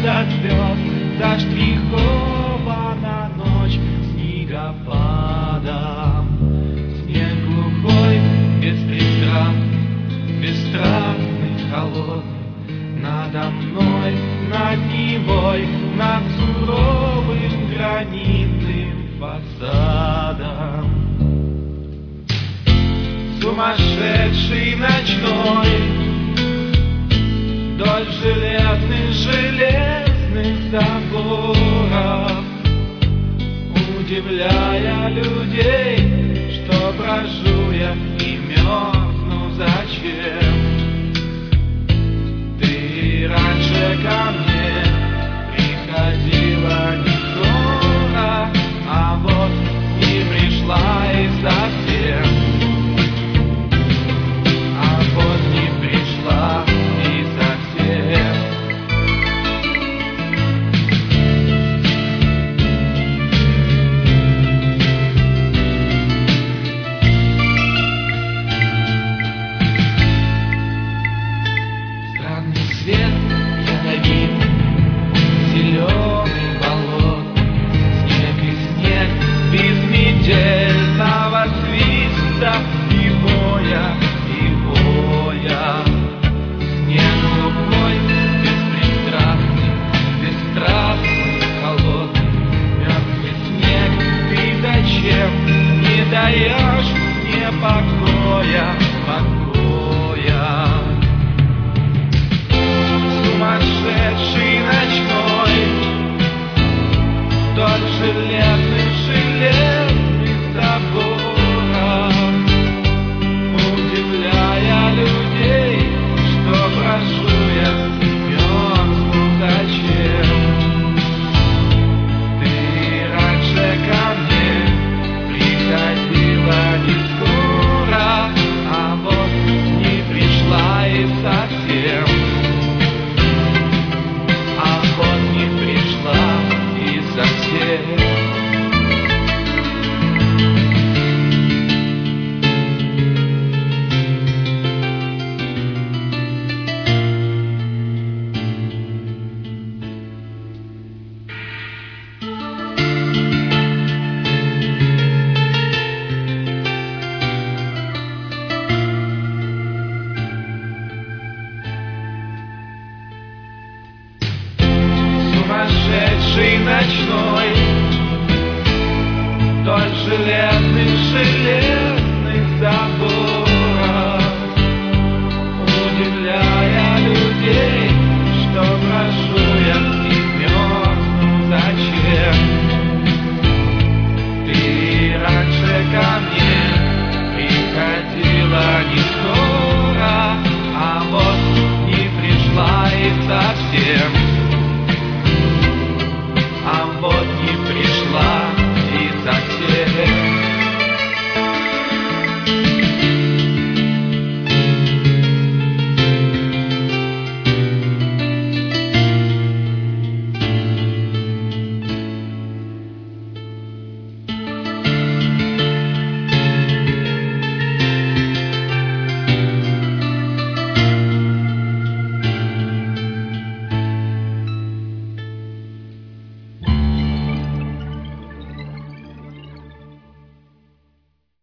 до слез, заштрихована ночь снегопадом. Снег глухой, беспристрастный, бесстрастный, холодный. Надо мной, над Невой, над суровым гранитным фасадом. Сумасшедший ночной, вдоль железных заборов, удивляя людей, что брожу я и мерзну зачем. Ты раньше ко мне приходила не скоро, а вот не пришла и совсем. Не пришла и совсем. Странный свет, ядовитый, зеленый болот, снег и снег безмятежного свиста и боя. Снег глухой, беспристрастный, бесстрастный, холодный, мертвый снег. Ты зачем не даешь мне покоя, покоя? Сумасшедший ночной, вдоль железных заборов, удивляя людей, что прошу я и мерзну зачем. Ты раньше ко мне приходила не скоро, а вот не пришла и совсем. А вот не пришла и совсем. Сумасшедший ночной, вдоль железных заборов, удивляя людей, что прошу я и мерзну зачем. Ты раньше ко мне приходила не скоро, а вот не пришла и совсем.